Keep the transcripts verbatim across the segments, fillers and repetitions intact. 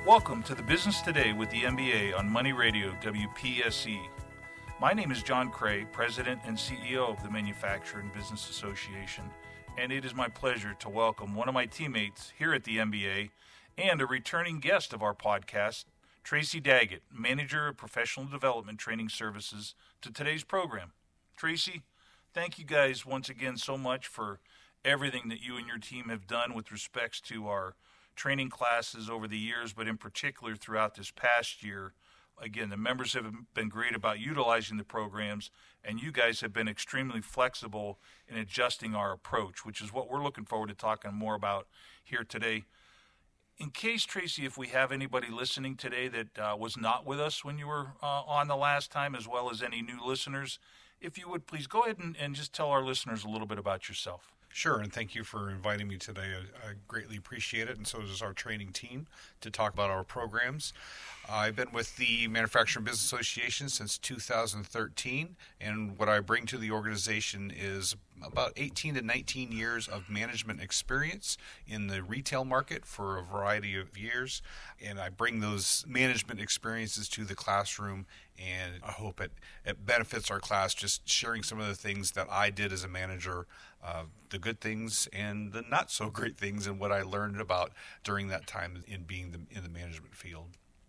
Welcome to the Business Today with the M B A on Money Radio W P S E. My name is John Cray, President and C E O of the Manufacturer and Business Association, and it is my pleasure to welcome one of my teammates here at the M B A and a returning guest of our podcast, Tracy Daggett, Manager of Professional Development Training Services, to today's program. Tracy, thank you guys once again so much for everything that you and your team have done with respects to our training classes over the years, but in particular throughout this past year. Again, the members have been great about utilizing the programs, and you guys have been extremely flexible in adjusting our approach, which is what we're looking forward to talking more about here today. In case, Tracy, if we have anybody listening today that uh, was not with us when you were uh, on the last time, as well as any new listeners, if you would please go ahead and, and just tell our listeners a little bit about yourself. Sure, and thank you for inviting me today. I, I greatly appreciate it, and so does our training team, to talk about our programs. I've been with the Manufacturing Business Association since two thousand thirteen, and what I bring to the organization is about eighteen to nineteen years of management experience in the retail market for a variety of years, and I bring those management experiences to the classroom, and I hope it, it benefits our class, just sharing some of the things that I did as a manager, uh, the good things and the not so great things, and what I learned about during that time in being the, in the management field.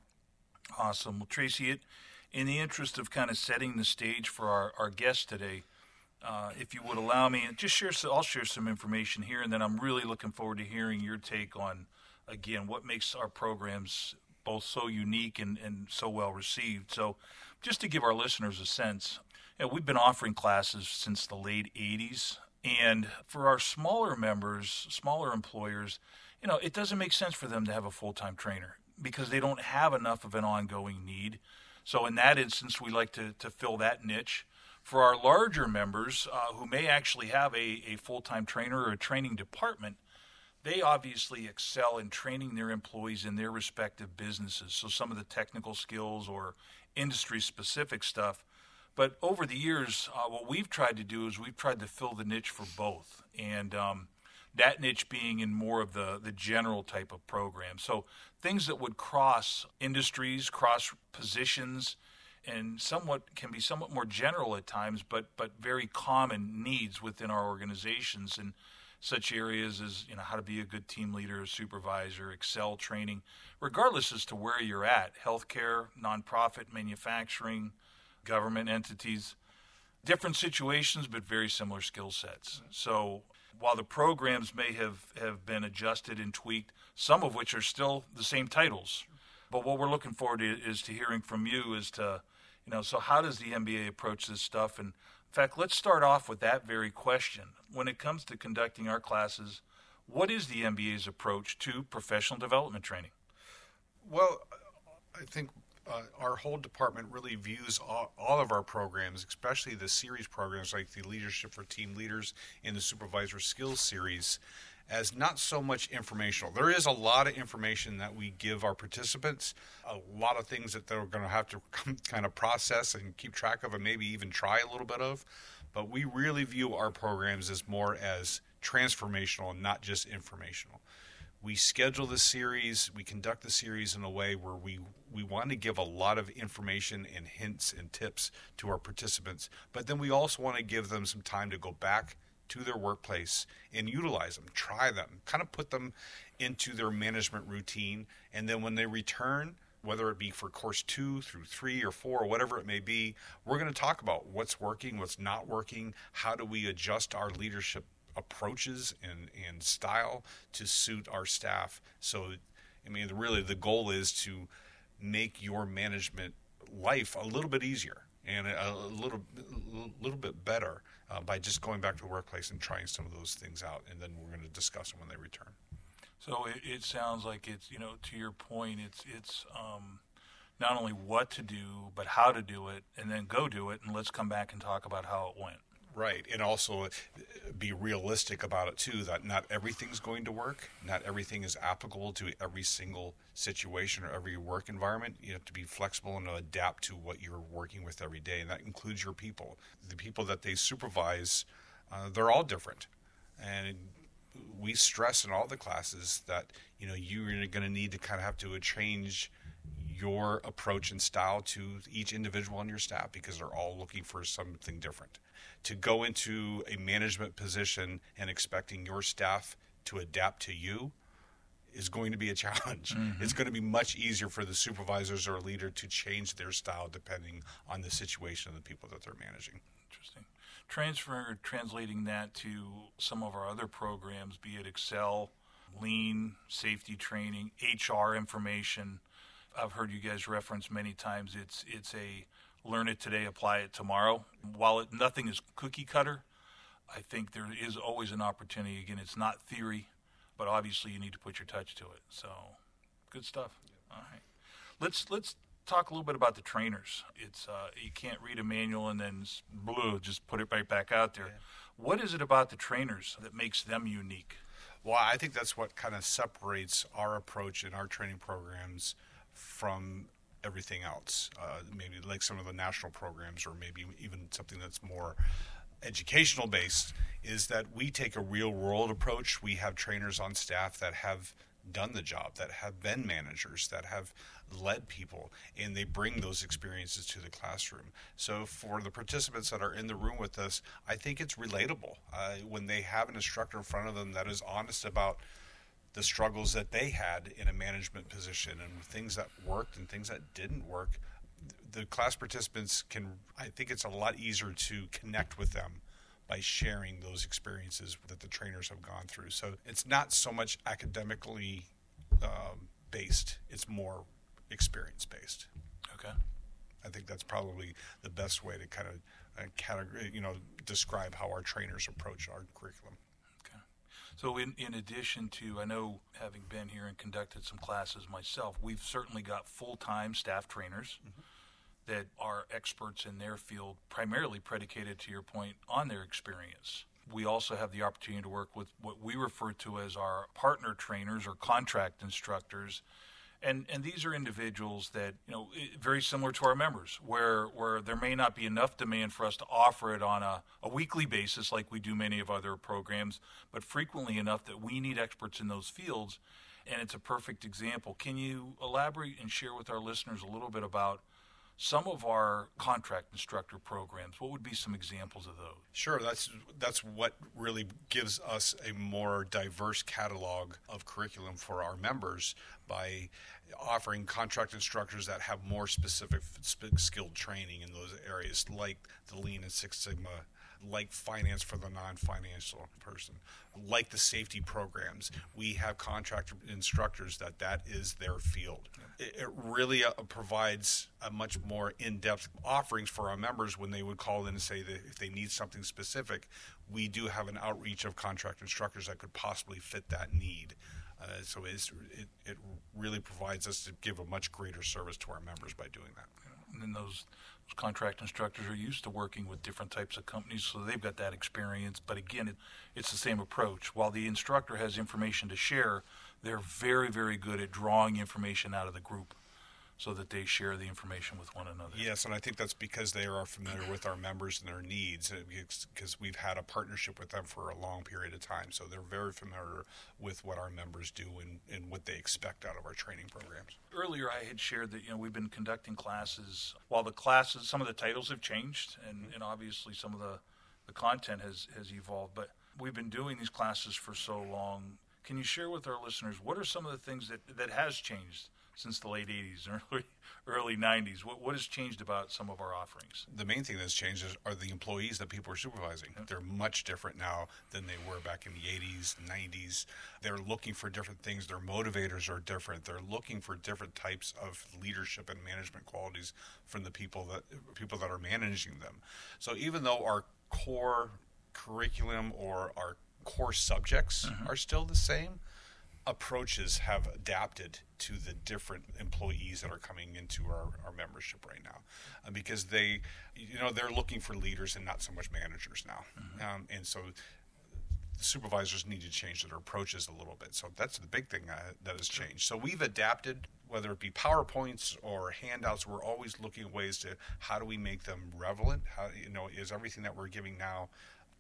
Awesome. Well, Tracy, it, in the interest of kind of setting the stage for our, our guest today, uh, if you would allow me, just share. I'll share some information here, and then I'm really looking forward to hearing your take on, again, what makes our programs both so unique and, and so well received. So just to give our listeners a sense, you know, we've been offering classes since the late eighties, and for our smaller members, smaller employers, you know, it doesn't make sense for them to have a full-time trainer because they don't have enough of an ongoing need. So in that instance, we like to, to fill that niche. For our larger members uh, who may actually have a, a full-time trainer or a training department, they obviously excel in training their employees in their respective businesses. So some of the technical skills or industry-specific stuff. But over the years, uh, what we've tried to do is we've tried to fill the niche for both. And um, that niche being in more of the, the general type of program. So things that would cross industries, cross positions, and somewhat can be somewhat more general at times, but but very common needs within our organizations in such areas as, you know, how to be a good team leader, supervisor, Excel training, regardless as to where you're at, healthcare, nonprofit, manufacturing, government entities, different situations, but very similar skill sets. So while the programs may have, have been adjusted and tweaked, some of which are still the same titles, but what we're looking forward to is to hearing from you as to, you know, so how does the M B A approach this stuff? And in fact, let's start off with that very question. When it comes to conducting our classes, what is the M B A's approach to professional development training? Well, I think uh, our whole department really views all, all of our programs, especially the series programs like the Leadership for Team Leaders and the Supervisor Skills Series, as not so much informational. There is a lot of information that we give our participants, a lot of things that they're going to have to kind of process and keep track of and maybe even try a little bit of. But we really view our programs as more as transformational and not just informational. We schedule the series, we conduct the series in a way where we, we want to give a lot of information and hints and tips to our participants, but then we also want to give them some time to go back to their workplace and utilize them, try them, kind of put them into their management routine, and then when they return, whether it be for course two through three or four or whatever it may be, we're going to talk about what's working, what's not working, how do we adjust our leadership approaches and, and style to suit our staff. So, I mean, really the goal is to make your management life a little bit easier and a, a little a little bit better uh, by just going back to the workplace and trying some of those things out, and then we're going to discuss them when they return. So it, it sounds like it's, you know, to your point, it's it's um, not only what to do, but how to do it, and then go do it, and let's come back and talk about how it went. Right, and also be realistic about it too, that not everything's going to work, not everything is applicable to every single situation or every work environment. You have to be flexible and adapt to what you're working with every day, and that includes your people. The people that they supervise, uh, they're all different, and we stress in all the classes that, you know, you're going to need to kind of have to change your approach and style to each individual on your staff because they're all looking for something different. To go into a management position and expecting your staff to adapt to you is going to be a challenge. Mm-hmm. It's going to be much easier for the supervisors or leader to change their style depending on the situation of the people that they're managing. Interesting. Transfer, translating that to some of our other programs, be it Excel, Lean, safety training, H R information. I've heard you guys reference many times it's it's a learn it today, apply it tomorrow. While it, nothing is cookie cutter, I think there is always an opportunity. Again, it's not theory, but obviously you need to put your touch to it. So, good stuff. All right, let's let's talk a little bit about the trainers. It's uh, you can't read a manual and then blue, just put it right back out there. Yeah. What is it about the trainers that makes them unique? Well, I think that's what kind of separates our approach in our training programs from everything else. Uh, maybe like some of the national programs, or maybe even something that's more educational based, is that we take a real world approach. We have trainers on staff that have done the job, that have been managers, that have led people, and they bring those experiences to the classroom. So for the participants that are in the room with us, I think it's relatable. Uh, when they have an instructor in front of them that is honest about the struggles that they had in a management position and things that worked and things that didn't work, the class participants can, I think it's a lot easier to connect with them by sharing those experiences that the trainers have gone through. So it's not so much academically um, based, it's more experience based. Okay. I think that's probably the best way to kind of uh, category, you know, describe how our trainers approach our curriculum. So in, in addition to, I know having been here and conducted some classes myself, we've certainly got full-time staff trainers mm-hmm. that are experts in their field, primarily predicated, to your point, on their experience. We also have the opportunity to work with what we refer to as our partner trainers or contract instructors. And and these are individuals that, you know, very similar to our members, where where there may not be enough demand for us to offer it on a, a weekly basis like we do many of other programs, but frequently enough that we need experts in those fields. And it's a perfect example. Can you elaborate and share with our listeners a little bit about some of our contract instructor programs? What would be some examples of those? Sure, that's that's what really gives us a more diverse catalog of curriculum for our members by offering contract instructors that have more specific skilled training in those areas, like the Lean and Six Sigma, like finance for the non-financial person, like the safety programs. We have contract instructors that that is their field. It, it really uh, provides a much more in-depth offerings for our members when they would call in and say that if they need something specific, we do have an outreach of contract instructors that could possibly fit that need. Uh, so it's, it, it really provides us to give a much greater service to our members by doing that. And then those, those contract instructors are used to working with different types of companies, so they've got that experience. But again, it, it's the same approach. While the instructor has information to share, they're very, very good at drawing information out of the group so that they share the information with one another. Yes, and I think that's because they are familiar with our members and their needs, because we've had a partnership with them for a long period of time. So they're very familiar with what our members do and, and what they expect out of our training programs. Earlier I had shared that, you know, we've been conducting classes. While the classes, some of the titles have changed, and, and obviously some of the, the content has, has evolved, but we've been doing these classes for so long. Can you share with our listeners, what are some of the things that, that has changed since the late eighties and early, early nineties? What, what has changed about some of our offerings? The main thing that's changed is, are the employees that people are supervising. Yep. They're much different now than they were back in the eighties, nineties. They're looking for different things. Their motivators are different. They're looking for different types of leadership and management qualities from the people that people that are managing them. So even though our core curriculum or our core subjects mm-hmm. are still the same, approaches have adapted to the different employees that are coming into our, our membership right now, uh, because they, you know, they're looking for leaders and not so much managers now. Mm-hmm. Um, and so the supervisors need to change their approaches a little bit. So that's the big thing uh, that has changed. So we've adapted, whether it be PowerPoints or handouts. We're always looking at ways to how do we make them relevant? How, you know, is everything that we're giving now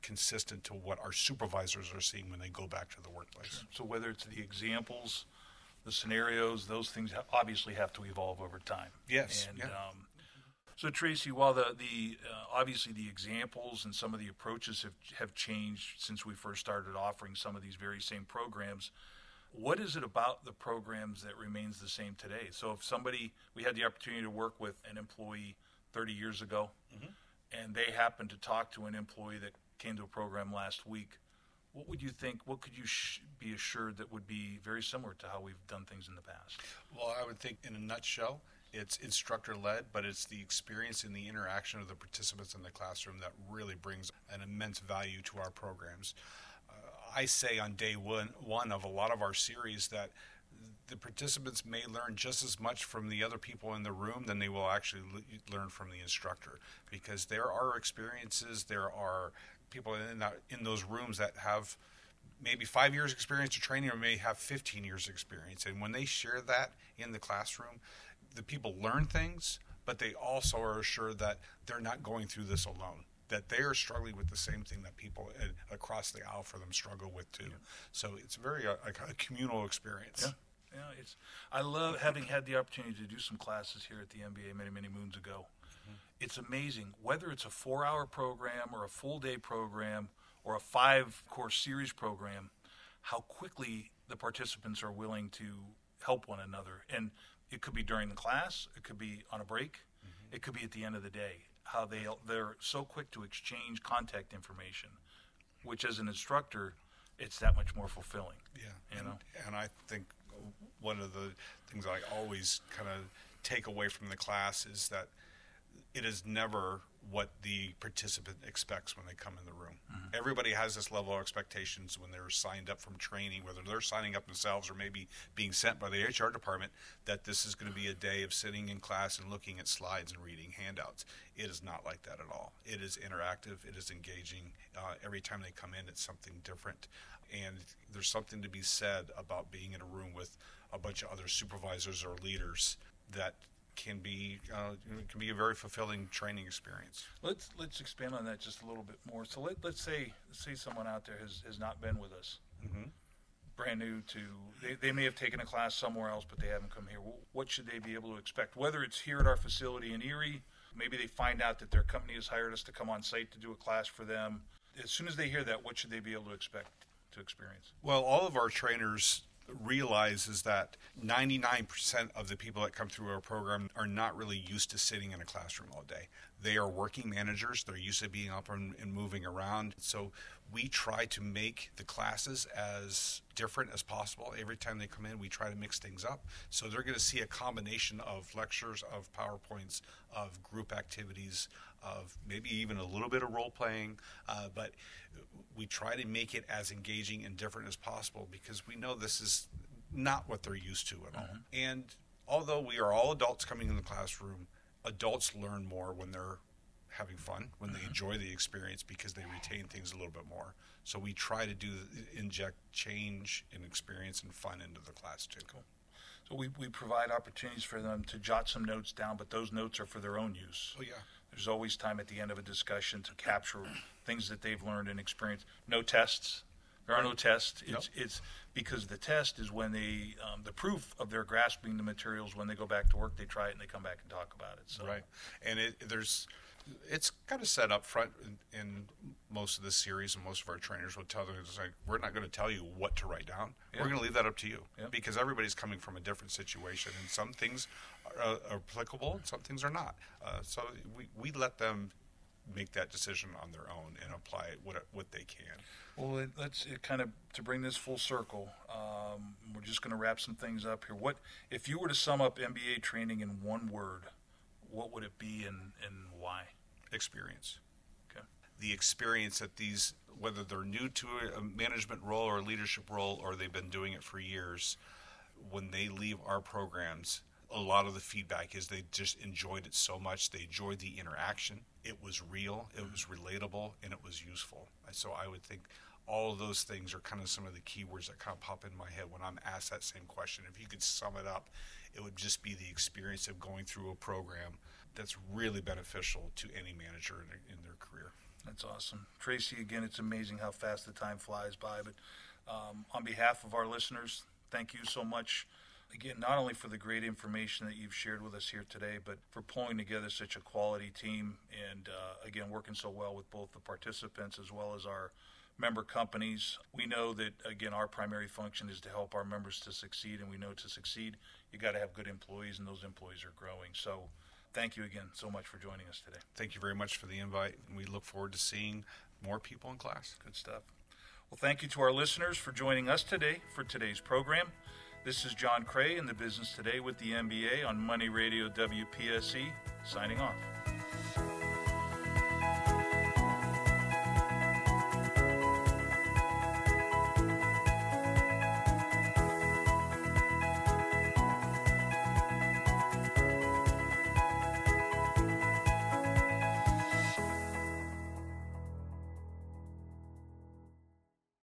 consistent to what our supervisors are seeing when they go back to the workplace. Sure. So whether it's the examples, the scenarios, those things ha- obviously have to evolve over time. Yes. And, yeah. um, so Tracy, while the, the uh, obviously the examples and some of the approaches have, have changed since we first started offering some of these very same programs, what is it about the programs that remains the same today? So if somebody, we had the opportunity to work with an employee thirty years ago, mm-hmm. and they happened to talk to an employee that came to a program last week, what would you think, what could you sh- be assured that would be very similar to how we've done things in the past? Well, I would think in a nutshell, it's instructor-led, but it's the experience and the interaction of the participants in the classroom that really brings an immense value to our programs. Uh, I say on day one, one of a lot of our series that the participants may learn just as much from the other people in the room than they will actually le- learn from the instructor, because there are experiences, there are people in that, in those rooms that have maybe five years experience of training or may have fifteen years experience. And when they share that in the classroom, the people learn things, but they also are assured that they're not going through this alone, that they are struggling with the same thing that people across the aisle for them struggle with too. Yeah. So it's very a, a communal experience. Yeah. Yeah, it's. I love having had the opportunity to do some classes here at the M B A many, many moons ago. Mm-hmm. It's amazing, whether it's a four-hour program or a full-day program or a five-course series program, how quickly the participants are willing to help one another. And it could be during the class, it could be on a break, mm-hmm. it could be at the end of the day. How they they're so quick to exchange contact information, which as an instructor, it's that much more fulfilling. Yeah, you and, know. And I think one of the things I always kind of take away from the class is that it is never what the participant expects when they come in the room. Mm-hmm. Everybody has this level of expectations when they're signed up from training, whether they're signing up themselves or maybe being sent by the H R department, that this is going to be a day of sitting in class and looking at slides and reading handouts. It is not like that at all. It is interactive. It is engaging. Uh, every time they come in, it's something different. And there's something to be said about being in a room with a bunch of other supervisors or leaders that can be uh, can be a very fulfilling training experience. Let's let's expand on that just a little bit more. So let let's say let's say someone out there has, has not been with us, mm-hmm. brand new to they, they may have taken a class somewhere else, but they haven't come here. What should they be able to expect? Whether it's here at our facility in Erie, maybe they find out that their company has hired us to come on site to do a class for them. As soon as they hear that, what should they be able to expect to experience? Well, all of our trainers realize is that ninety-nine percent of the people that come through our program are not really used to sitting in a classroom all day. They are working managers. They're used to being up and, and moving around. So we try to make the classes as different as possible. Every time they come in, we try to mix things up. So they're going to see a combination of lectures, of PowerPoints, of group activities, of maybe even a little bit of role playing, uh, but we try to make it as engaging and different as possible because we know this is not what they're used to at all. Mm-hmm. And although we are all adults coming in the classroom, adults learn more when they're having fun, when mm-hmm. they enjoy the experience because they retain things a little bit more. So we try to do inject change and experience and fun into the class too. Cool. So we, we provide opportunities for them to jot some notes down, but those notes are for their own use. Oh, yeah. There's always time at the end of a discussion to capture things that they've learned and experienced. No tests. There are no tests. It's nope. it's because the test is when they um, the proof of their grasping the materials. When they go back to work, they try it and they come back and talk about it. So. Right, and it, there's it's kind of set up front in, in most of the series, and most of our trainers will tell them, it's like, we're not going to tell you what to write down. Yeah. We're going to leave that up to you yeah. because everybody's coming from a different situation, and some things are, uh, are applicable and some things are not. Uh, so we, we let them make that decision on their own and apply what what they can. Well, let's it kind of to bring this full circle. Um, we're just going to wrap some things up here. What if you were to sum up M B A training in one word? What would it be and, and why? Experience. Okay. The experience that these, whether they're new to a management role or a leadership role or they've been doing it for years, when they leave our programs, a lot of the feedback is they just enjoyed it so much. They enjoyed the interaction. It was real, it was relatable, and it was useful. So I would think all of those things are kind of some of the keywords that kind of pop in my head when I'm asked that same question. If you could sum it up, it would just be the experience of going through a program that's really beneficial to any manager in their, in their career. That's awesome. Tracy, again, it's amazing how fast the time flies by. But um, on behalf of our listeners, thank you so much. Again, not only for the great information that you've shared with us here today, but for pulling together such a quality team and, uh, again, working so well with both the participants as well as our member companies. We know that, again, our primary function is to help our members to succeed, and we know to succeed, you got to have good employees, and those employees are growing. So thank you again so much for joining us today. Thank you very much for the invite, and we look forward to seeing more people in class. Good stuff. Well, thank you to our listeners for joining us today for today's program. This is John Cray in the Business Today with the M B A on Money Radio W P S E, signing off.